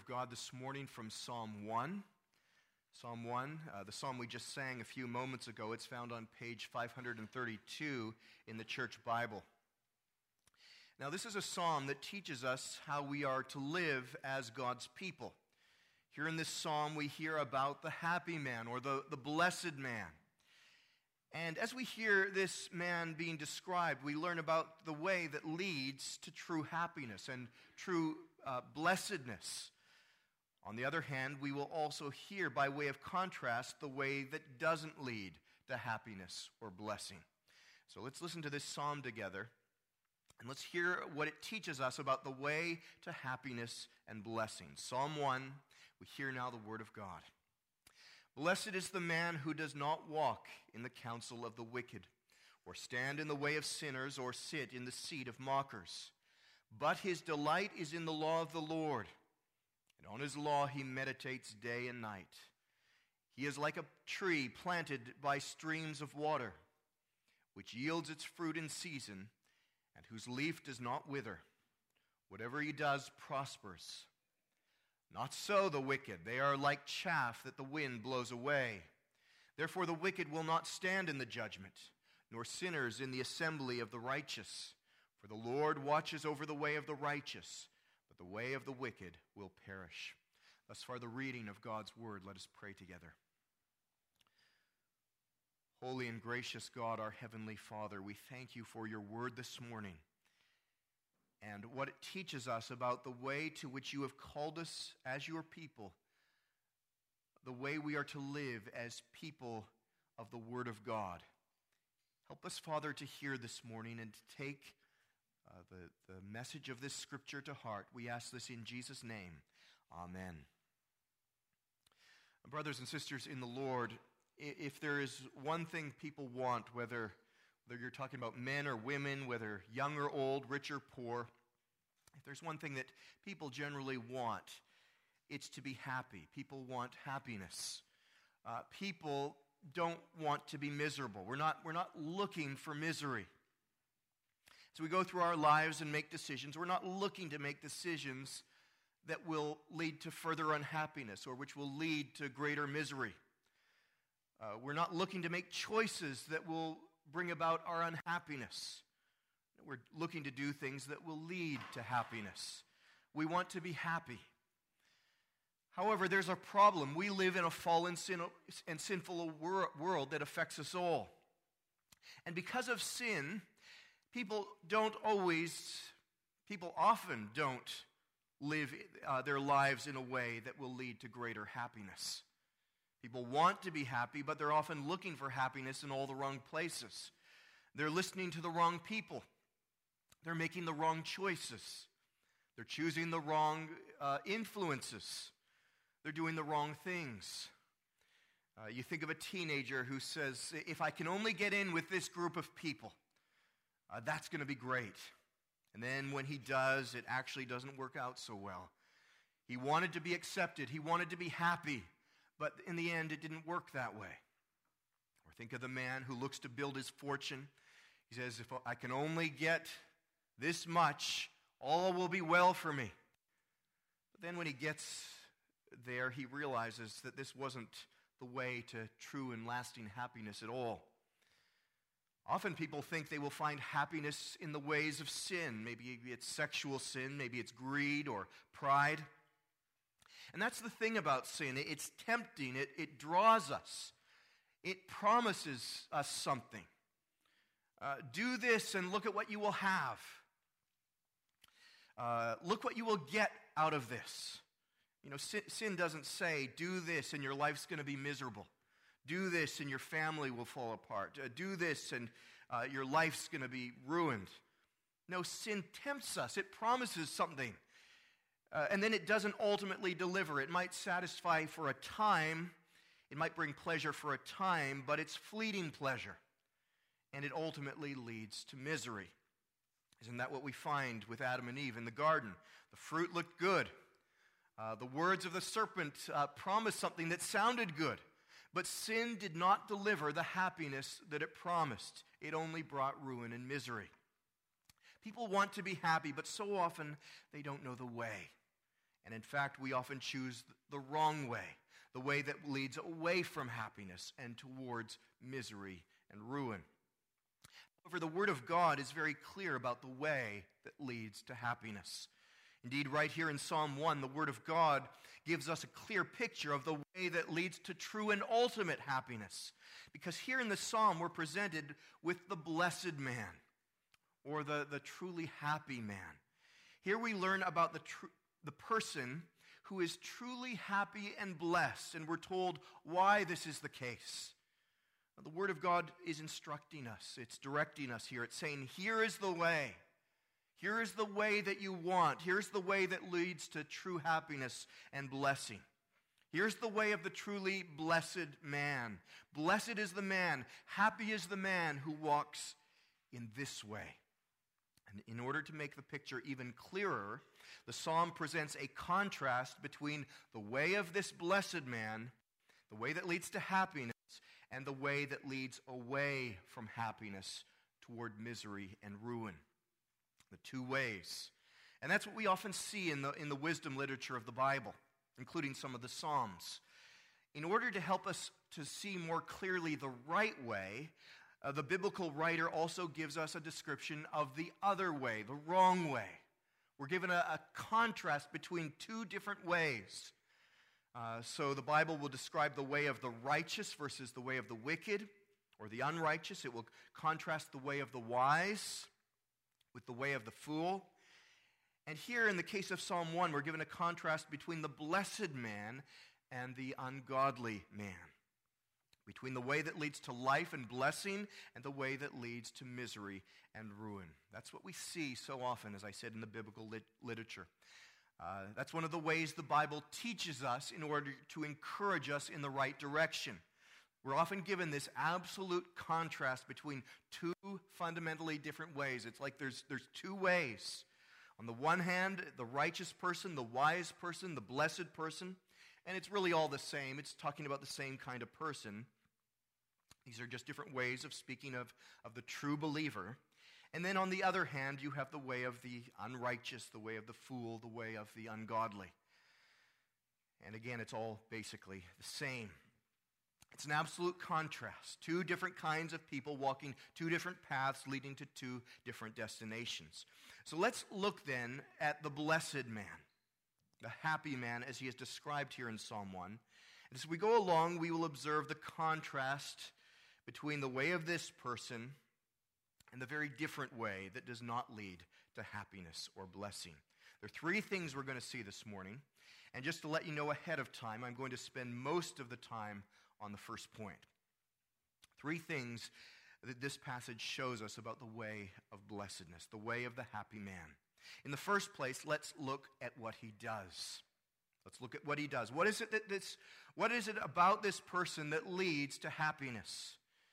God this morning from Psalm 1. Psalm 1, the psalm we just sang a few moments ago, it's found on page 532 in the church Bible. Now, this is a psalm that teaches us how we are to live as God's people. Here in this psalm, we hear about the happy man or the blessed man. And as we hear this man being described, we learn about the way that leads to true happiness and true blessedness. On the other hand, we will also hear, by way of contrast, the way that doesn't lead to happiness or blessing. So let's listen to this psalm together, and let's hear what it teaches us about the way to happiness and blessing. Psalm 1, we hear now the word of God. Blessed is the man who does not walk in the counsel of the wicked, or stand in the way of sinners, or sit in the seat of mockers. But his delight is in the law of the Lord, and on his law he meditates day and night. He is like a tree planted by streams of water, which yields its fruit in season, and whose leaf does not wither. Whatever he does prospers. Not so the wicked. They are like chaff that the wind blows away. Therefore the wicked will not stand in the judgment, nor sinners in the assembly of the righteous. For the Lord watches over the way of the righteous, but the way of the wicked will perish. Thus far the reading of God's word. Let us pray together. Holy and gracious God, our heavenly Father, we thank you for your word this morning and what it teaches us about the way to which you have called us as your people, the way we are to live as people of the Word of God. Help us, Father, to hear this morning and to take the message of this scripture to heart. We ask this in Jesus' name. Amen. Brothers and sisters in the Lord, if there is one thing people want, whether you're talking about men or women, whether young or old, rich or poor, if there's one thing that people generally want, it's to be happy. People want happiness. People don't want to be miserable. We're not looking for misery. As we go through our lives and make decisions, we're not looking to make decisions that will lead to further unhappiness or which will lead to greater misery. We're not looking to make choices that will bring about our unhappiness. We're looking to do things that will lead to happiness. We want to be happy. However, there's a problem. We live in a fallen and sinful world that affects us all. And because of sin, people often don't live their lives in a way that will lead to greater happiness. People want to be happy, but they're often looking for happiness in all the wrong places. They're listening to the wrong people. They're making the wrong choices. They're choosing the wrong influences. They're doing the wrong things. You think of a teenager who says, if I can only get in with this group of people, that's going to be great. And then when he does, it actually doesn't work out so well. He wanted to be accepted. He wanted to be happy. But in the end, it didn't work that way. Or think of the man who looks to build his fortune. He says, if I can only get this much, all will be well for me. But then when he gets there, he realizes that this wasn't the way to true and lasting happiness at all. Often people think they will find happiness in the ways of sin. Maybe it's sexual sin, maybe it's greed or pride. And that's the thing about sin. It's tempting. It draws us. It promises us something. Do this and look at what you will have. Look what you will get out of this. You know, sin doesn't say, do this and your life's going to be miserable. Do this and your family will fall apart. Do this and your life's going to be ruined. No, sin tempts us. It promises something. And then it doesn't ultimately deliver. It might satisfy for a time. It might bring pleasure for a time, but it's fleeting pleasure. And it ultimately leads to misery. Isn't that what we find with Adam and Eve in the garden? The fruit looked good. The words of the serpent promised something that sounded good. But sin did not deliver the happiness that it promised. It only brought ruin and misery. People want to be happy, but so often they don't know the way. And in fact, we often choose the wrong way, the way that leads away from happiness and towards misery and ruin. However, the Word of God is very clear about the way that leads to happiness. Indeed, right here in Psalm 1, the Word of God gives us a clear picture of the way that leads to true and ultimate happiness. Because here in the Psalm, we're presented with the blessed man, or the truly happy man. Here we learn about the person who is truly happy and blessed, and we're told why this is the case. The Word of God is instructing us. It's directing us here. It's saying, here is the way. Here is the way that you want. Here's the way that leads to true happiness and blessing. Here's the way of the truly blessed man. Blessed is the man, happy is the man who walks in this way. And in order to make the picture even clearer, the psalm presents a contrast between the way of this blessed man, the way that leads to happiness, and the way that leads away from happiness toward misery and ruin. The two ways. And that's what we often see in the wisdom literature of the Bible, including some of the Psalms. In order to help us to see more clearly the right way, the biblical writer also gives us a description of the other way, the wrong way. We're given a contrast between two different ways. So the Bible will describe the way of the righteous versus the way of the wicked, or the unrighteous. It will contrast the way of the wise with the way of the fool. And here in the case of Psalm 1, we're given a contrast between the blessed man and the ungodly man, between the way that leads to life and blessing and the way that leads to misery and ruin. That's what we see so often, as I said, in the biblical literature. That's one of the ways the Bible teaches us in order to encourage us in the right direction. We're often given this absolute contrast between two fundamentally different ways. It's like there's two ways. On the one hand, the righteous person, the wise person, the blessed person, and it's really all the same. It's talking about the same kind of person. These are just different ways of speaking of the true believer. And then on the other hand, you have the way of the unrighteous, the way of the fool, the way of the ungodly. And again, it's all basically the same. It's an absolute contrast. Two different kinds of people walking two different paths leading to two different destinations. So let's look then at the blessed man, the happy man as he is described here in Psalm 1. And as we go along, we will observe the contrast between the way of this person and the very different way that does not lead to happiness or blessing. There are three things we're going to see this morning. And just to let you know ahead of time, I'm going to spend most of the time on the first point. Three things that this passage shows us about the way of blessedness, the way of the happy man. In the first place, let's look at what he does. Let's look at what he does. What is it about this person that leads to happiness?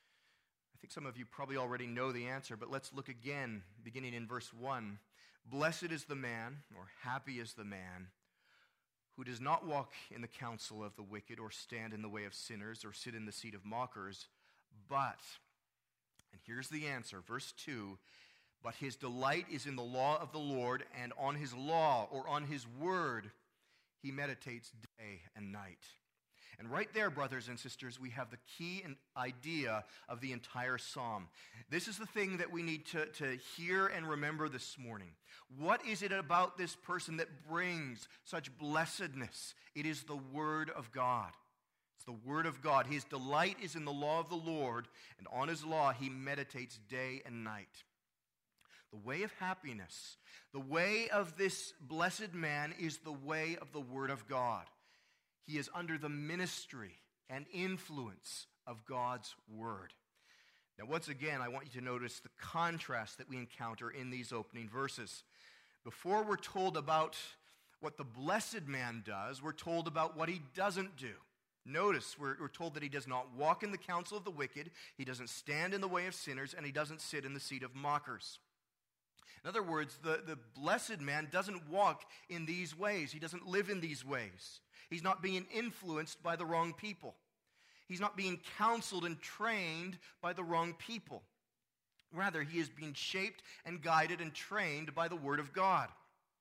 I think some of you probably already know the answer, but let's look again, beginning in verse 1. Blessed is the man, or happy is the man, who does not walk in the counsel of the wicked, or stand in the way of sinners, or sit in the seat of mockers, but, and here's the answer, verse 2, but his delight is in the law of the Lord, and on his law, or on his word, he meditates day and night. And right there, brothers and sisters, we have the key idea of the entire psalm. This is the thing that we need to hear and remember this morning. What is it about this person that brings such blessedness? It is the Word of God. It's the Word of God. His delight is in the law of the Lord, and on his law he meditates day and night. The way of happiness, the way of this blessed man is the way of the Word of God. He is under the ministry and influence of God's Word. Now, once again, I want you to notice the contrast that we encounter in these opening verses. Before we're told about what the blessed man does, we're told about what he doesn't do. Notice, we're told that he does not walk in the counsel of the wicked, he doesn't stand in the way of sinners, and he doesn't sit in the seat of mockers. In other words, the blessed man doesn't walk in these ways. He doesn't live in these ways. He's not being influenced by the wrong people. He's not being counseled and trained by the wrong people. Rather, he is being shaped and guided and trained by the Word of God.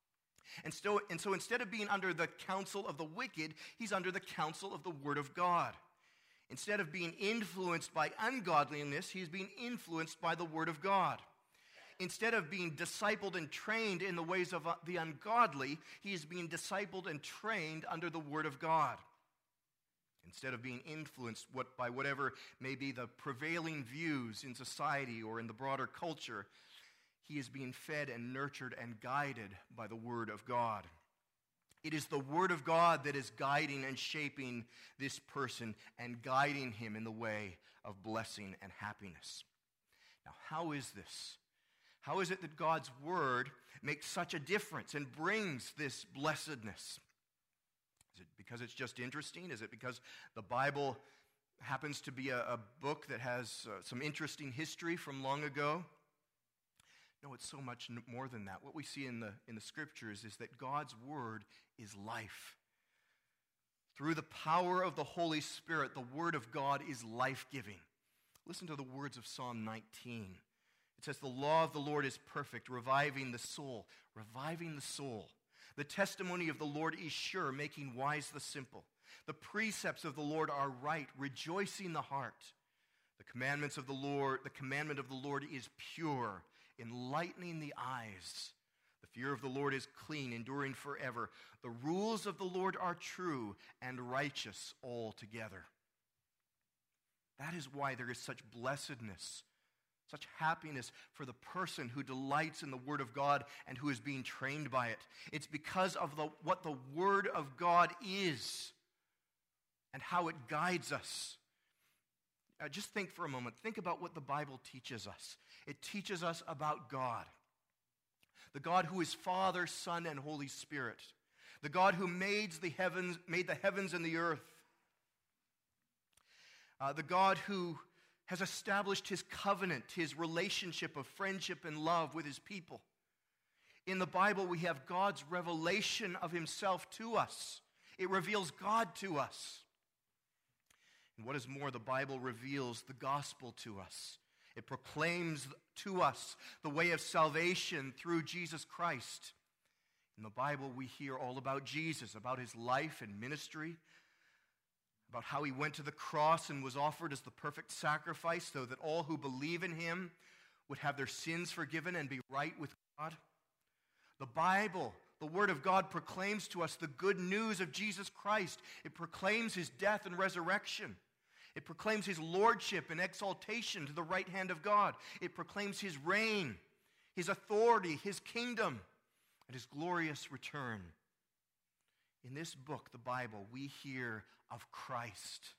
And so instead of being under the counsel of the wicked, he's under the counsel of the Word of God. Instead of being influenced by ungodliness, he's being influenced by the Word of God. Instead of being discipled and trained in the ways of the ungodly, he is being discipled and trained under the Word of God. Instead of being influenced by whatever may be the prevailing views in society or in the broader culture, he is being fed and nurtured and guided by the Word of God. It is the Word of God that is guiding and shaping this person and guiding him in the way of blessing and happiness. Now, how is this? How is it that God's Word makes such a difference and brings this blessedness? Is it because it's just interesting? Is it because the Bible happens to be a book that has some interesting history from long ago? No, it's so much more than that. What we see in the Scriptures is that God's Word is life. Through the power of the Holy Spirit, the Word of God is life-giving. Listen to the words of Psalm 19. It says, "The law of the Lord is perfect, reviving the soul." Reviving the soul. "The testimony of the Lord is sure, making wise the simple. The precepts of the Lord are right, rejoicing the heart. The commandment of the Lord is pure, enlightening the eyes. The fear of the Lord is clean, enduring forever. The rules of the Lord are true and righteous altogether." That is why there is such blessedness, such happiness for the person who delights in the Word of God and who is being trained by it. It's because of what the Word of God is and how it guides us. Just think for a moment. Think about what the Bible teaches us. It teaches us about God. The God who is Father, Son, and Holy Spirit. The God who made the heavens and the earth. The God who has established his covenant, his relationship of friendship and love with his people. In the Bible, we have God's revelation of himself to us. It reveals God to us. And what is more, the Bible reveals the gospel to us. It proclaims to us the way of salvation through Jesus Christ. In the Bible, we hear all about Jesus, about his life and ministry, about how he went to the cross and was offered as the perfect sacrifice so that all who believe in him would have their sins forgiven and be right with God. The Bible, the Word of God, proclaims to us the good news of Jesus Christ. It proclaims his death and resurrection. It proclaims his lordship and exaltation to the right hand of God. It proclaims his reign, his authority, his kingdom, and his glorious return. In this book, the Bible, we hear of Christ.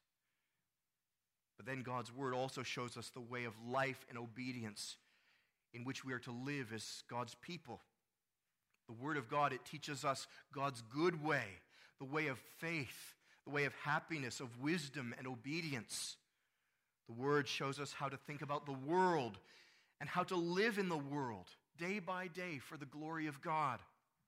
But then God's Word also shows us the way of life and obedience in which we are to live as God's people. The Word of God, it teaches us God's good way, the way of faith, the way of happiness, of wisdom and obedience. The Word shows us how to think about the world and how to live in the world day by day for the glory of God.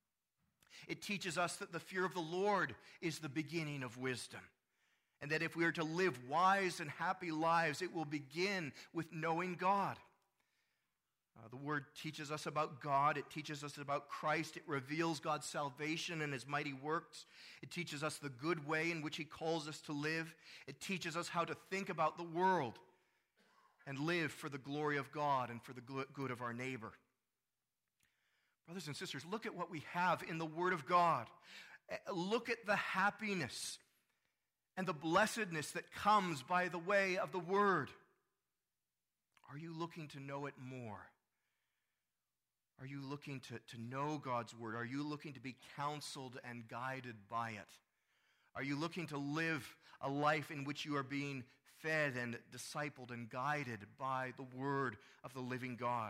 It teaches us that the fear of the Lord is the beginning of wisdom, and that if we are to live wise and happy lives, it will begin with knowing God. The Word teaches us about God. It teaches us about Christ. It reveals God's salvation and his mighty works. It teaches us the good way in which he calls us to live. It teaches us how to think about the world and live for the glory of God and for the good of our neighbor. Brothers and sisters, look at what we have in the Word of God. Look at the happiness and the blessedness that comes by the way of the Word. Are you looking to know it more? Are you looking to know God's Word? Are you looking to be counseled and guided by it? Are you looking to live a life in which you are being fed and discipled and guided by the Word of the living God?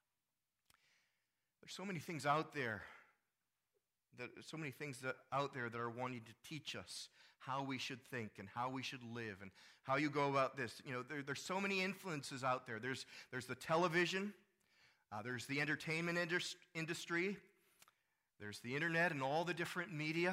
There's so many things out there that are wanting to teach us how we should think and how we should live and how you go about this. You know, there's so many influences out there. There's the television. There's the entertainment industry. There's the internet and all the different media.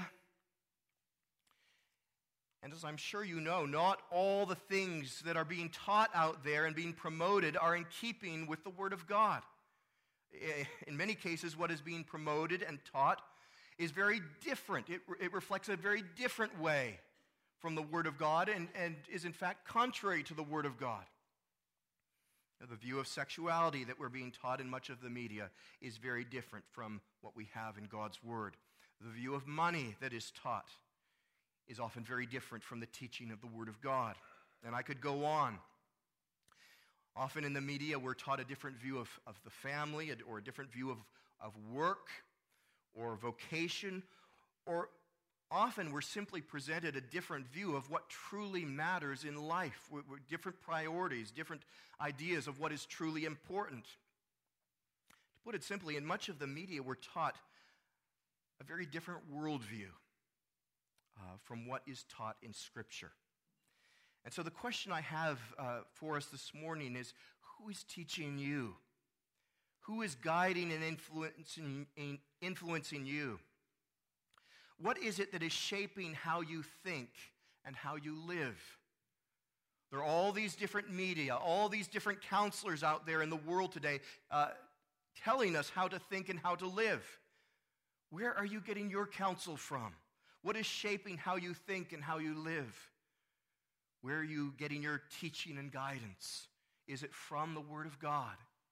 And as I'm sure you know, not all the things that are being taught out there and being promoted are in keeping with the Word of God. In many cases, what is being promoted and taught is very different. It reflects a very different way from the Word of God and is in fact contrary to the Word of God. Now, the view of sexuality that we're being taught in much of the media is very different from what we have in God's Word. The view of money that is taught is often very different from the teaching of the Word of God. And I could go on. Often in the media, we're taught a different view of the family or a different view of work or vocation, or often we're simply presented a different view of what truly matters in life, with different priorities, different ideas of what is truly important. To put it simply, in much of the media, we're taught a very different worldview from what is taught in Scripture. And so the question I have for us this morning is, who is teaching you? Who is guiding and influencing you? What is it that is shaping how you think and how you live? There are all these different media, all these different counselors out there in the world today telling us how to think and how to live. Where are you getting your counsel from? What is shaping how you think and how you live? Where are you getting your teaching and guidance? Is it from the Word of God?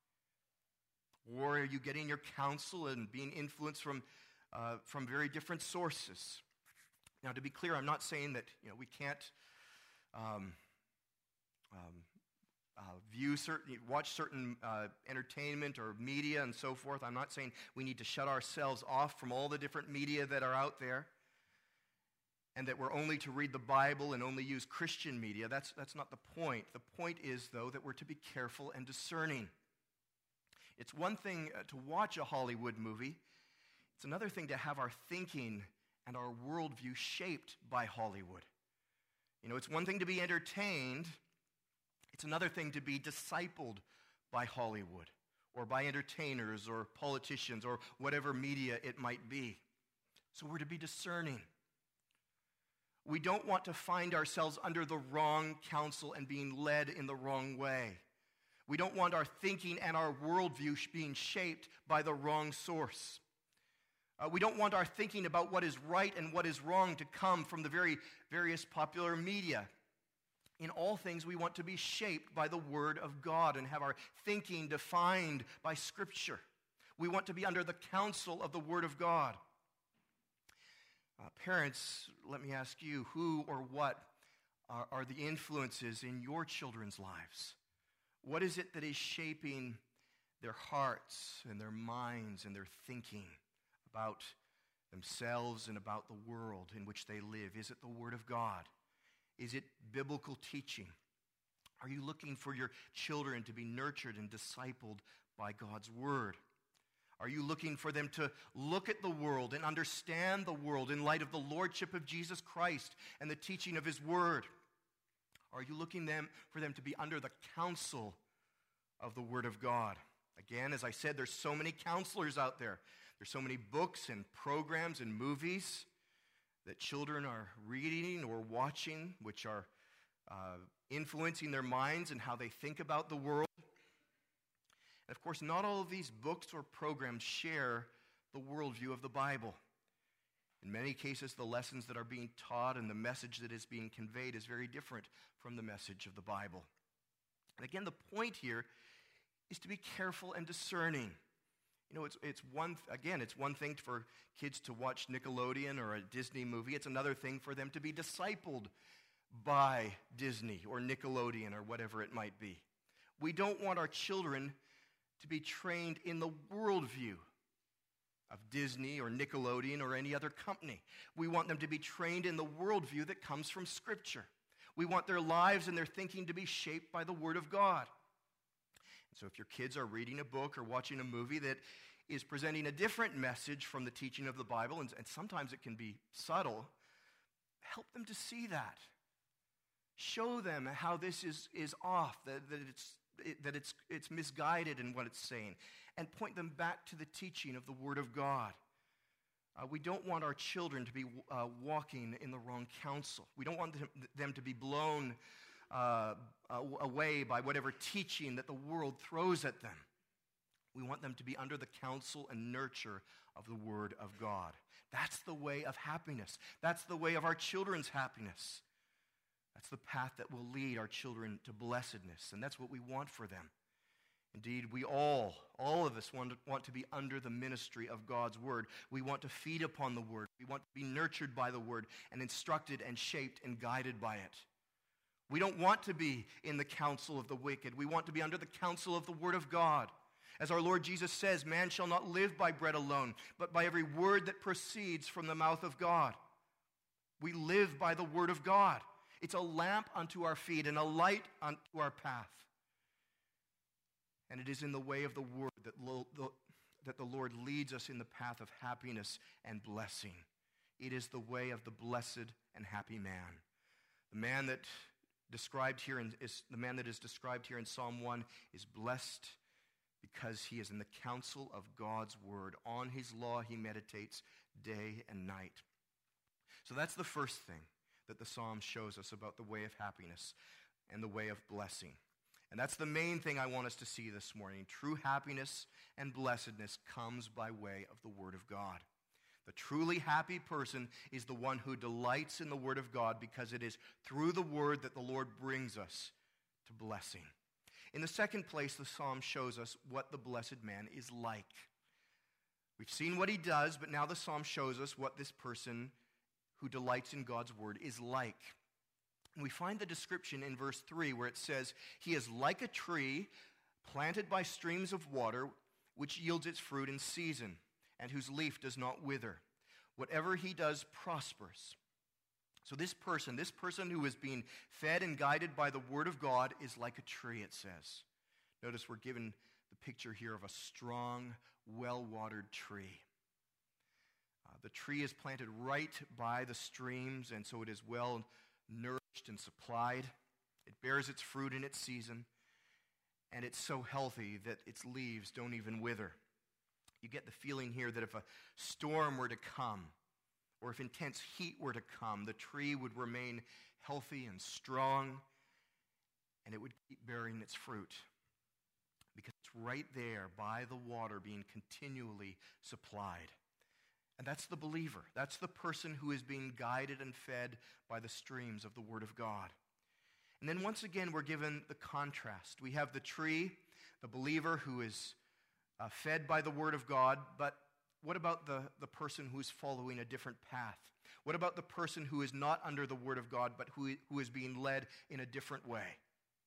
Or are you getting your counsel and being influenced from very different sources? Now, to be clear, I'm not saying that we can't watch certain entertainment or media and so forth. I'm not saying we need to shut ourselves off from all the different media that are out there, and that we're only to read the Bible and only use Christian media. That's not the point. The point is, though, that we're to be careful and discerning. It's one thing to watch a Hollywood movie. It's another thing to have our thinking and our worldview shaped by Hollywood. It's one thing to be entertained. It's another thing to be discipled by Hollywood or by entertainers or politicians or whatever media it might be. So we're to be discerning. We don't want to find ourselves under the wrong counsel and being led in the wrong way. We don't want our thinking and our worldview being shaped by the wrong source. We don't want our thinking about what is right and what is wrong to come from the very various popular media. In all things, we want to be shaped by the Word of God and have our thinking defined by Scripture. We want to be under the counsel of the Word of God. Parents, let me ask you, who or what are the influences in your children's lives? What is it that is shaping their hearts and their minds and their thinking about themselves and about the world in which they live? Is it the Word of God? Is it biblical teaching? Are you looking for your children to be nurtured and discipled by God's Word? Are you looking for them to look at the world and understand the world in light of the lordship of Jesus Christ and the teaching of His Word? Are you looking for them to be under the counsel of the Word of God? Again, as I said, there's so many counselors out there. There's so many books and programs and movies that children are reading or watching, which are influencing their minds and how they think about the world. And of course, not all of these books or programs share the worldview of the Bible. In many cases, the lessons that are being taught and the message that is being conveyed is very different from the message of the Bible. And again, the point here is to be careful and discerning. It's one thing for kids to watch Nickelodeon or a Disney movie. It's another thing for them to be discipled by Disney or Nickelodeon or whatever it might be. We don't want our children to be trained in the worldview of Disney or Nickelodeon or any other company. We want them to be trained in the worldview that comes from Scripture. We want their lives and their thinking to be shaped by the Word of God. And so if your kids are reading a book or watching a movie that is presenting a different message from the teaching of the Bible, and sometimes it can be subtle, help them to see that. Show them how this is off, that it's misguided in what it's saying, and point them back to the teaching of the Word of God. We don't want our children to be walking in the wrong counsel. We don't want them to be blown away by whatever teaching that the world throws at them. We want them to be under the counsel and nurture of the Word of God. That's the way of happiness. That's the way of our children's happiness. That's the path that will lead our children to blessedness, and that's what we want for them. Indeed, we all of us want to be under the ministry of God's Word. We want to feed upon the Word. We want to be nurtured by the Word and instructed and shaped and guided by it. We don't want to be in the counsel of the wicked. We want to be under the counsel of the Word of God. As our Lord Jesus says, man shall not live by bread alone, but by every word that proceeds from the mouth of God. We live by the Word of God. It's a lamp unto our feet and a light unto our path. And it is in the way of the Word that the Lord leads us in the path of happiness and blessing. It is the way of the blessed and happy man. The man that is described here in Psalm 1 is blessed because he is in the counsel of God's Word. On his law he meditates day and night. So that's the first thing that the Psalm shows us about the way of happiness and the way of blessing. And that's the main thing I want us to see this morning. True happiness and blessedness comes by way of the Word of God. The truly happy person is the one who delights in the Word of God, because it is through the Word that the Lord brings us to blessing. In the second place, the Psalm shows us what the blessed man is like. We've seen what he does, but now the Psalm shows us what this person who delights in God's Word is like. And we find the description in verse 3 where it says, "He is like a tree planted by streams of water, which yields its fruit in season, and whose leaf does not wither. Whatever he does prospers." So this person who is being fed and guided by the Word of God is like a tree, it says. Notice we're given the picture here of a strong, well-watered tree. The tree is planted right by the streams, and so it is well nourished and supplied. It bears its fruit in its season, and it's so healthy that its leaves don't even wither. You get the feeling here that if a storm were to come, or if intense heat were to come, the tree would remain healthy and strong, and it would keep bearing its fruit, because it's right there by the water being continually supplied. And that's the believer. That's the person who is being guided and fed by the streams of the Word of God. And then once again, we're given the contrast. We have the tree, the believer who is fed by the Word of God, but what about the person who is following a different path? What about the person who is not under the Word of God, but who is being led in a different way?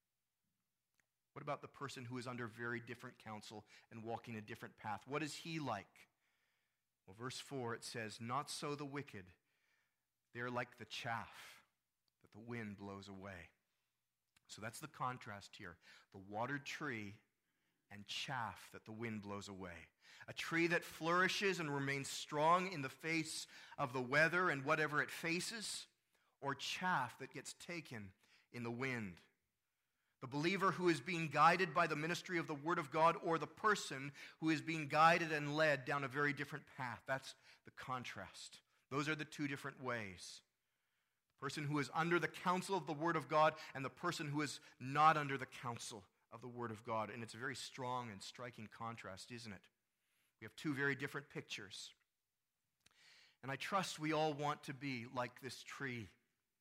What about the person who is under very different counsel and walking a different path? What is he like? Well, verse 4, it says, "Not so the wicked. They're like the chaff that the wind blows away." So that's the contrast here. The watered tree and chaff that the wind blows away. A tree that flourishes and remains strong in the face of the weather and whatever it faces, or chaff that gets taken in the wind. The believer who is being guided by the ministry of the Word of God, or the person who is being guided and led down a very different path. That's the contrast. Those are the two different ways. The person who is under the counsel of the Word of God, and the person who is not under the counsel of the Word of God. And it's a very strong and striking contrast, isn't it? We have two very different pictures. And I trust we all want to be like this tree.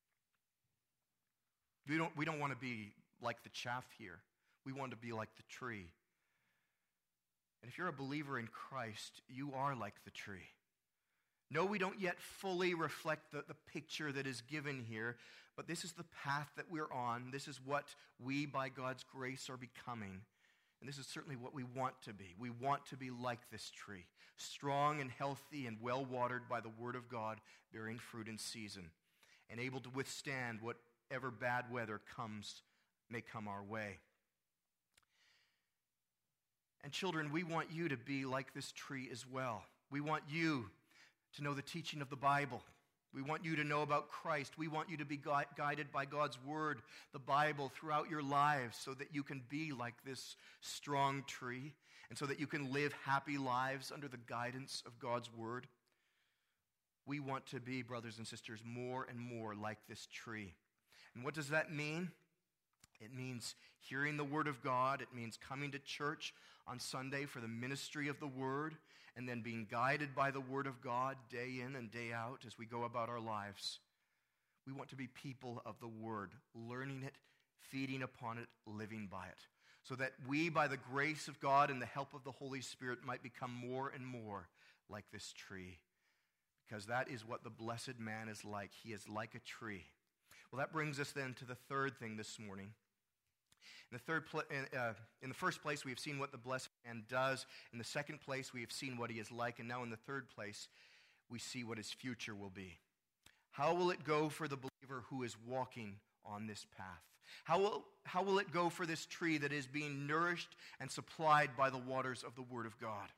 We don't want to be like the chaff here. We want to be like the tree. And if you're a believer in Christ, you are like the tree. No, we don't yet fully reflect the picture that is given here, but this is the path that we're on. This is what we, by God's grace, are becoming. And this is certainly what we want to be. We want to be like this tree, strong and healthy and well-watered by the Word of God, bearing fruit in season, and able to withstand whatever bad weather may come our way. And children, we want you to be like this tree as well. We want you to know the teaching of the Bible. We want you to know about Christ. We want you to be guided by God's Word, the Bible, throughout your lives, so that you can be like this strong tree, and so that you can live happy lives under the guidance of God's Word. We want to be, brothers and sisters, more and more like this tree. And what does that mean? It means hearing the Word of God. It means coming to church on Sunday for the ministry of the Word. and then being guided by the Word of God day in and day out as we go about our lives. We want to be people of the Word, learning it, feeding upon it, living by it, so that we, by the grace of God and the help of the Holy Spirit, might become more and more like this tree, because that is what the blessed man is like. He is like a tree. Well, that brings us then to the third thing this morning. In the first place, we have seen what the blessed man does. In the second place, we have seen what he is like. And now in the third place, we see what his future will be. How will it go for the believer who is walking on this path? How will it go for this tree that is being nourished and supplied by the waters of the Word of God?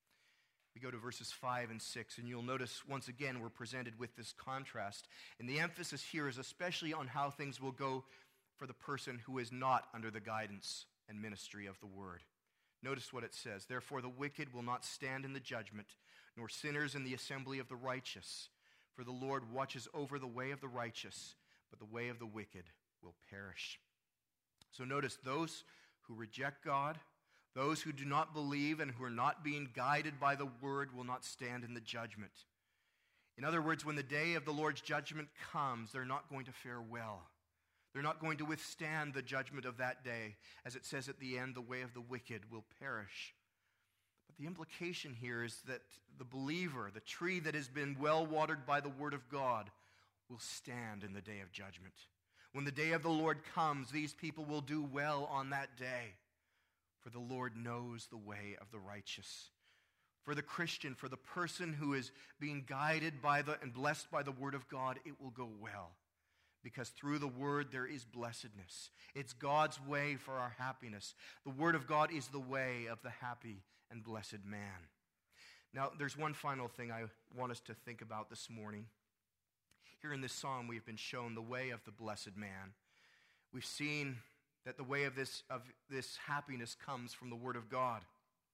We go to verses 5 and 6, and you'll notice once again we're presented with this contrast. And the emphasis here is especially on how things will go for the person who is not under the guidance and ministry of the Word. Notice what it says. Therefore the wicked will not stand in the judgment, nor sinners in the assembly of the righteous. For the Lord watches over the way of the righteous, but the way of the wicked will perish. So notice, those who reject God, those who do not believe and who are not being guided by the Word will not stand in the judgment. In other words, when the day of the Lord's judgment comes, they're not going to fare well. They're not going to withstand the judgment of that day. As it says at the end, the way of the wicked will perish. But the implication here is that the believer, the tree that has been well watered by the Word of God, will stand in the day of judgment. When the day of the Lord comes, these people will do well on that day. For the Lord knows the way of the righteous. For the Christian, for the person who is being guided by and blessed by the Word of God, it will go well. Because through the Word there is blessedness. It's God's way for our happiness. The Word of God is the way of the happy and blessed man. Now, there's one final thing I want us to think about this morning. Here in this psalm, we've been shown the way of the blessed man. We've seen that the way of this happiness comes from the Word of God.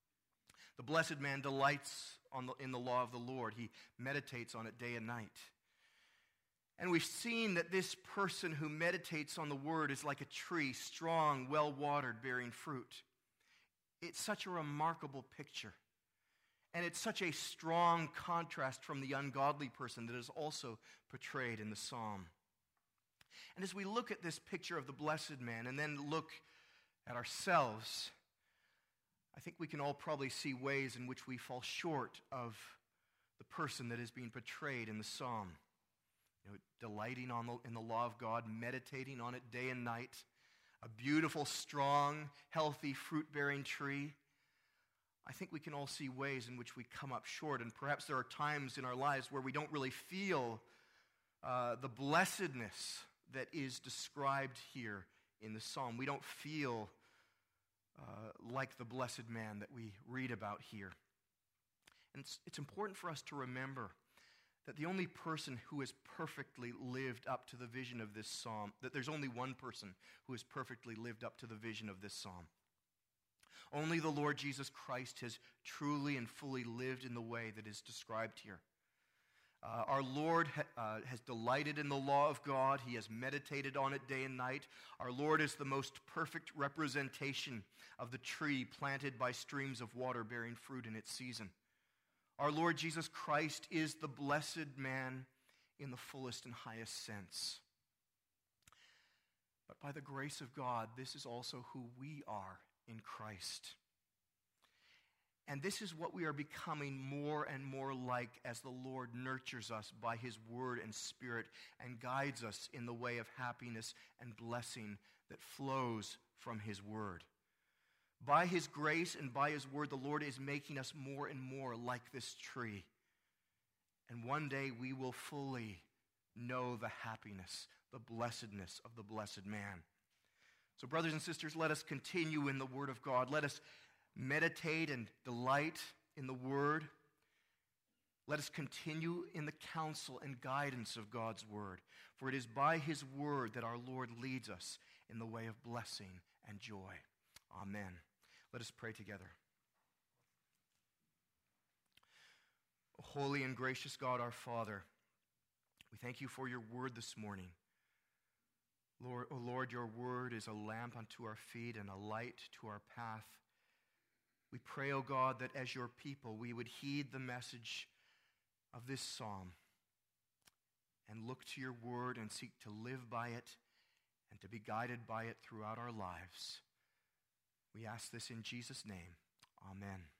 The blessed man delights in the law of the Lord. He meditates on it day and night. And we've seen that this person who meditates on the Word is like a tree, strong, well-watered, bearing fruit. It's such a remarkable picture. And it's such a strong contrast from the ungodly person that is also portrayed in the psalm. And as we look at this picture of the blessed man and then look at ourselves, I think we can all probably see ways in which we fall short of the person that is being portrayed in the psalm. Delighting in the law of God, meditating on it day and night, a beautiful, strong, healthy, fruit-bearing tree. I think we can all see ways in which we come up short, and perhaps there are times in our lives where we don't really feel the blessedness that is described here in the psalm. We don't feel like the blessed man that we read about here. And it's important for us to remember that the only person who has perfectly lived up to the vision of this psalm, that there's only one person who has perfectly lived up to the vision of this psalm. Only the Lord Jesus Christ has truly and fully lived in the way that is described here. Our Lord has delighted in the law of God. He has meditated on it day and night. Our Lord is the most perfect representation of the tree planted by streams of water bearing fruit in its season. Our Lord Jesus Christ is the blessed man in the fullest and highest sense. But by the grace of God, this is also who we are in Christ. And this is what we are becoming more and more like as the Lord nurtures us by His Word and Spirit and guides us in the way of happiness and blessing that flows from His Word. By His grace and by His Word, the Lord is making us more and more like this tree. And one day we will fully know the happiness, the blessedness of the blessed man. So brothers and sisters, let us continue in the Word of God. Let us meditate and delight in the Word. Let us continue in the counsel and guidance of God's Word. For it is by His Word that our Lord leads us in the way of blessing and joy. Amen. Let us pray together. Holy and gracious God, our Father, we thank you for your word this morning. Lord, your word is a lamp unto our feet and a light to our path. We pray, O God, that as your people, we would heed the message of this psalm and look to your word and seek to live by it and to be guided by it throughout our lives. We ask this in Jesus' name. Amen.